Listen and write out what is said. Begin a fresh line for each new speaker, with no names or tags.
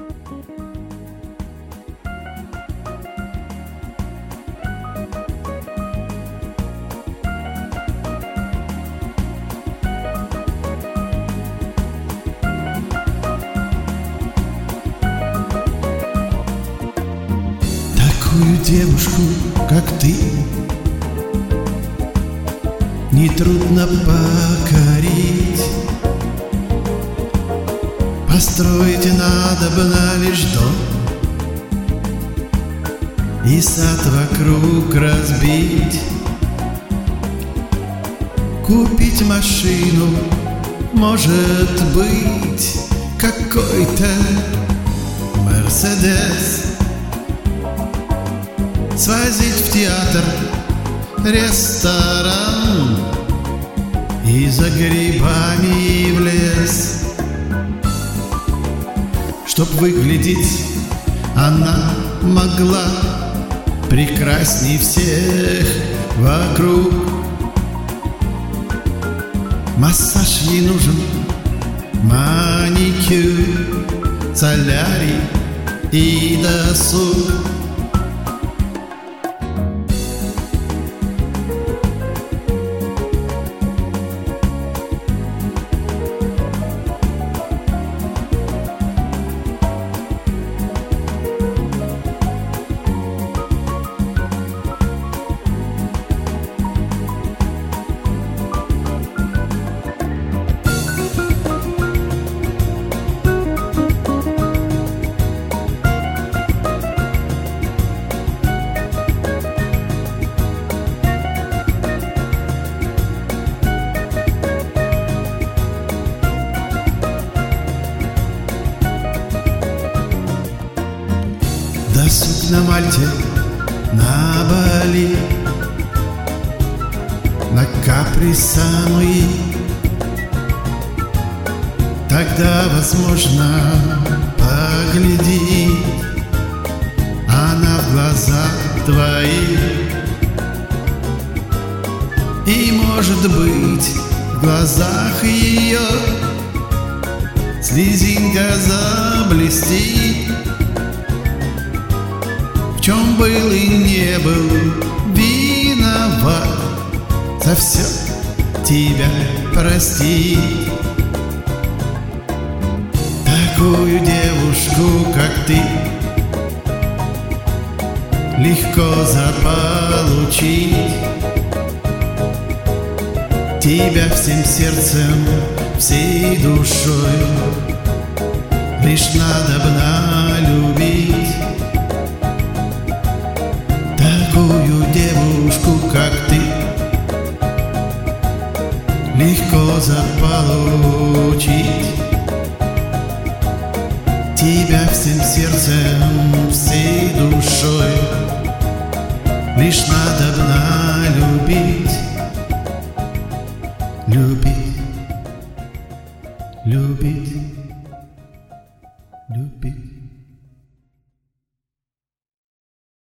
Такую девушку, как ты, нетрудно покорить. Построить надобно лишь дом и сад вокруг разбить. Купить машину, может быть, какой-то Мерседес. Свозить в театр, ресторан и за грибами в лес. Чтоб выглядеть она могла прекрасней всех вокруг. Массаж ей нужен, маникюр, солярий и досуг. Досуг на Мальте, на Бали, на Капри Самуи. Тогда, возможно, погляди она в глаза твои. И, может быть, в глазах ее слезинка заблестит. В чем был и не был виноват, за все тебя простит. Такую девушку, как ты, легко заполучить. Тебя всем сердцем, всей душой лишь надобно любить. Такую девушку, как ты, легко заполучить. Тебя всем сердцем, всей душой лишь надобно любить. Любить, любить.